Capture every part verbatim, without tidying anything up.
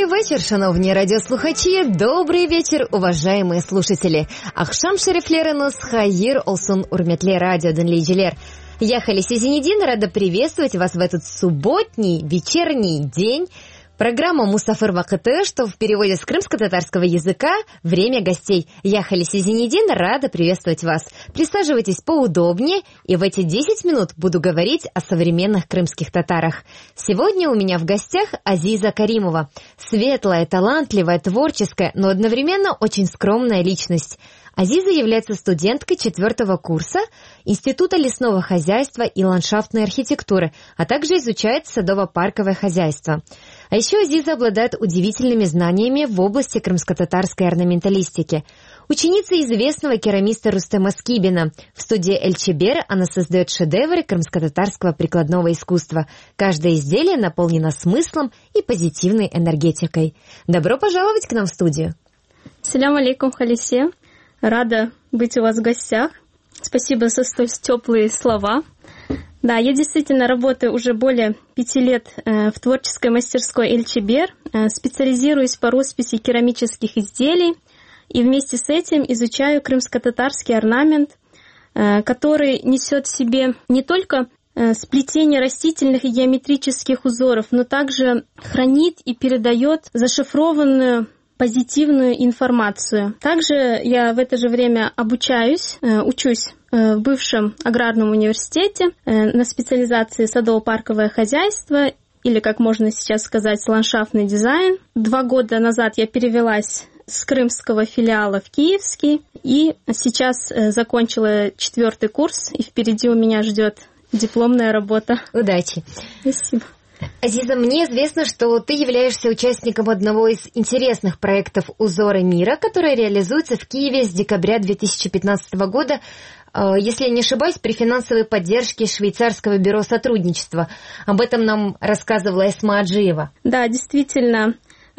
Добрий вечір, шановні радіослухачі, добрий вечір, уважаемые слушатели. Ахшам шерифлеренус хайир олсун урметле радио денлейджелер. Я Халиси Зинедин, рада приветствовать вас в этот субботний вечерний день. Программа «Мусафир Вакыты», что в переводе с крымско-татарского языка «Время гостей». Я Халиси Зинедин, рада приветствовать вас. Присаживайтесь поудобнее, и в эти десять минут буду говорить о современных крымских татарах. Сегодня у меня в гостях Азиза Каримова. Светлая, талантливая, творческая, но одновременно очень скромная личность. Азиза является студенткой четвертого курса Института лесного хозяйства и ландшафтной архитектуры, а также изучает садово-парковое хозяйство. А еще Азиза обладает удивительными знаниями в области крымско-татарской орнаменталистики. Ученица известного керамиста Рустема Скибина. В студии Эльчебер она создает шедевры крымско-татарского прикладного искусства. Каждое изделие наполнено смыслом и позитивной энергетикой. Добро пожаловать к нам в студию. Салям алейкум, Халисе. Рада быть у вас в гостях. Спасибо за столь теплые слова. Да, я действительно работаю уже более пяти лет э, в творческой мастерской Эльчебер, э, специализируюсь по росписи керамических изделий и вместе с этим изучаю крымско-татарский орнамент, э, который несет в себе не только э, сплетение растительных и геометрических узоров, но также хранит и передает зашифрованную позитивную информацию. Также я в это же время обучаюсь, учусь в бывшем аграрном университете на специализации садово-парковое хозяйство, или, как можно сейчас сказать, ландшафтный дизайн. Два года назад я перевелась с крымского филиала в киевский, и сейчас закончила четвертый курс, и впереди у меня ждет дипломная работа. Удачи! Спасибо. Азиза, мне известно, что ты являешься участником одного из интересных проектов «Узоры мира», который реализуется в Киеве с декабря две тысячи пятнадцатого года, если я не ошибаюсь, при финансовой поддержке швейцарского бюро сотрудничества. Об этом нам рассказывала Эсма Аджиева. Да, действительно,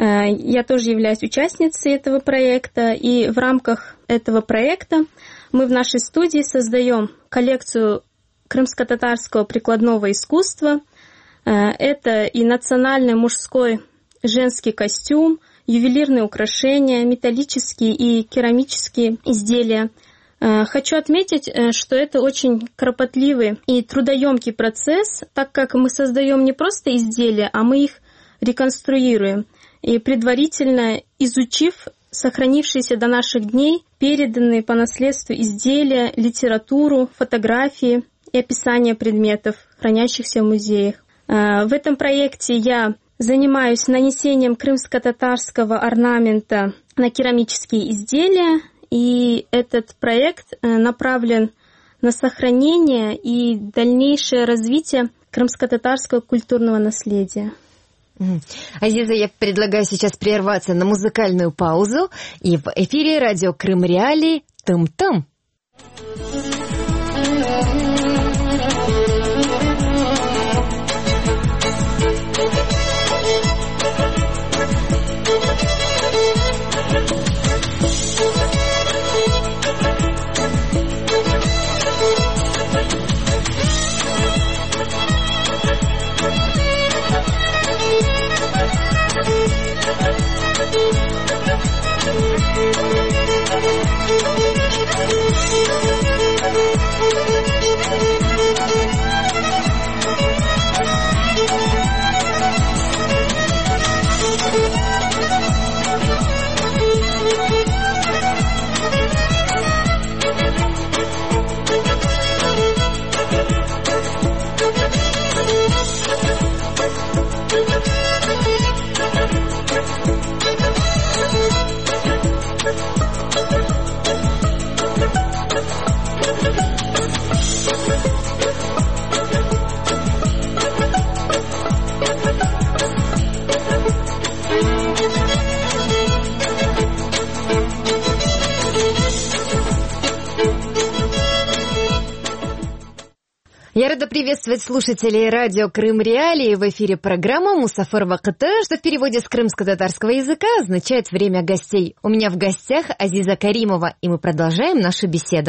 я тоже являюсь участницей этого проекта, и в рамках этого проекта мы в нашей студии создаем коллекцию крымско-татарского прикладного искусства. Это и национальный мужской женский костюм, ювелирные украшения, металлические и керамические изделия. Хочу отметить, что это очень кропотливый и трудоемкий процесс, так как мы создаем не просто изделия, а мы их реконструируем. И предварительно изучив сохранившиеся до наших дней, переданные по наследству изделия, литературу, фотографии и описание предметов, хранящихся в музеях. В этом проекте я занимаюсь нанесением крымско-татарского орнамента на керамические изделия, и этот проект направлен на сохранение и дальнейшее развитие крымско-татарского культурного наследия. Азиза, я предлагаю сейчас прерваться на музыкальную паузу, и в эфире радио Крым Реалии «Тым-тым». Я рада приветствовать слушателей радио Крым Реалии. В эфире программа «Мусафир Вакыты», что в переводе с крымско-татарского языка означает «время гостей». У меня в гостях Азиза Каримова, и мы продолжаем нашу беседу.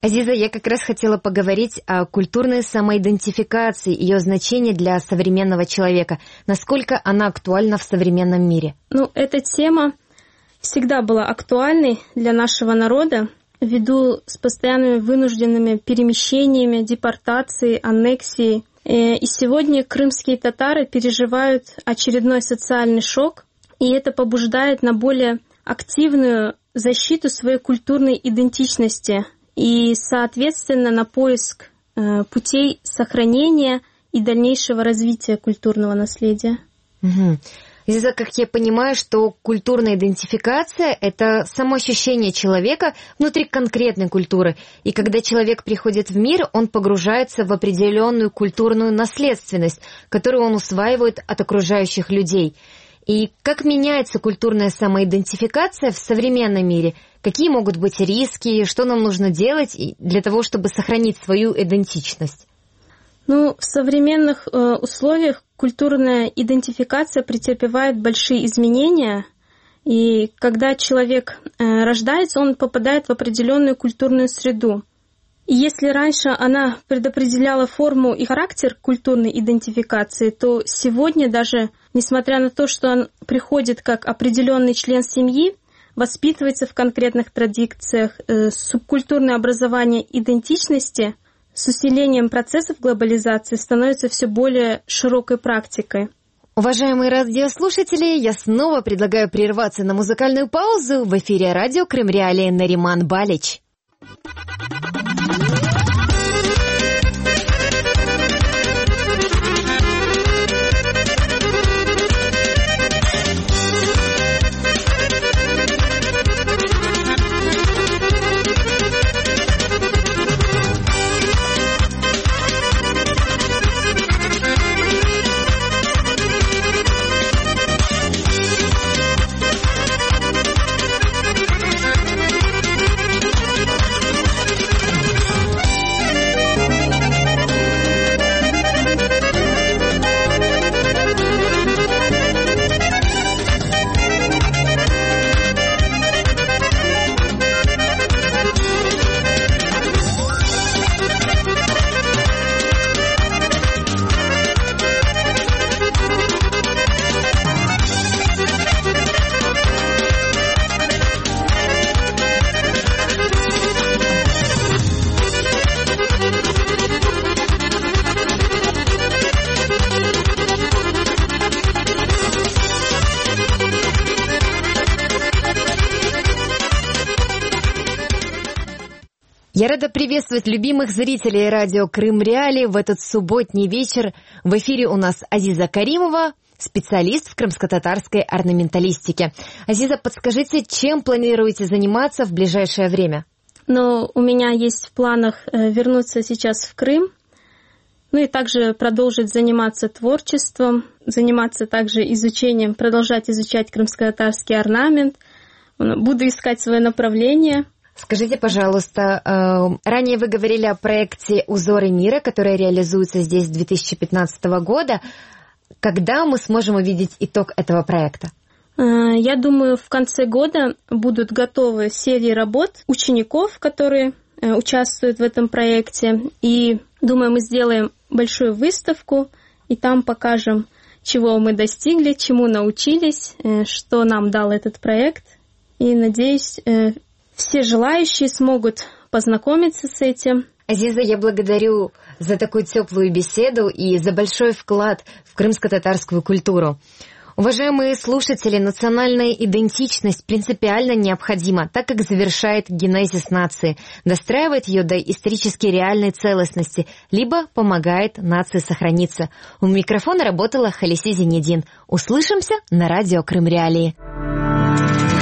Азиза, я как раз хотела поговорить о культурной самоидентификации, ее значении для современного человека. Насколько она актуальна в современном мире? Ну, эта тема всегда была актуальной для нашего народа, ввиду с постоянными вынужденными перемещениями, депортацией, аннексией. И сегодня крымские татары переживают очередной социальный шок, и это побуждает на более активную защиту своей культурной идентичности и, соответственно, на поиск путей сохранения и дальнейшего развития культурного наследия. Угу. Азиза, как я понимаю, что культурная идентификация — это самоощущение человека внутри конкретной культуры. И когда человек приходит в мир, он погружается в определенную культурную наследственность, которую он усваивает от окружающих людей. И как меняется культурная самоидентификация в современном мире? Какие могут быть риски? Что нам нужно делать для того, чтобы сохранить свою идентичность? Ну, в современных э, условиях культурная идентификация претерпевает большие изменения, и когда человек э, рождается, он попадает в определенную культурную среду. И если раньше она предопределяла форму и характер культурной идентификации, то сегодня даже, несмотря на то, что он приходит как определенный член семьи, воспитывается в конкретных традициях, э, субкультурное образование идентичности с усилением процессов глобализации становится все более широкой практикой. Уважаемые радиослушатели, я снова предлагаю прерваться на музыкальную паузу. В эфире радио Крым Реалии Нариман Балич. Я рада приветствовать любимых зрителей радио Крым Реалии в этот субботний вечер. В эфире у нас Азиза Каримова, специалист в крымско-татарской орнаменталистике. Азиза, подскажите, чем планируете заниматься в ближайшее время? Ну, у меня есть в планах вернуться сейчас в Крым, ну и также продолжить заниматься творчеством, заниматься также изучением, продолжать изучать крымско-татарский орнамент. Буду искать свое направление. Скажите, пожалуйста, ранее вы говорили о проекте «Узоры мира», который реализуется здесь с две тысячи пятнадцатого года. Когда мы сможем увидеть итог этого проекта? Я думаю, в конце года будут готовы серии работ учеников, которые участвуют в этом проекте. И, думаю, мы сделаем большую выставку, и там покажем, чего мы достигли, чему научились, что нам дал этот проект. И, надеюсь, все желающие смогут познакомиться с этим. Азиза, я благодарю за такую теплую беседу и за большой вклад в крымско-татарскую культуру. Уважаемые слушатели, национальная идентичность принципиально необходима, так как завершает генезис нации, достраивает ее до исторически реальной целостности, либо помогает нации сохраниться. У микрофона работала Халиси Зинедин. Услышимся на радио Крым Реалии.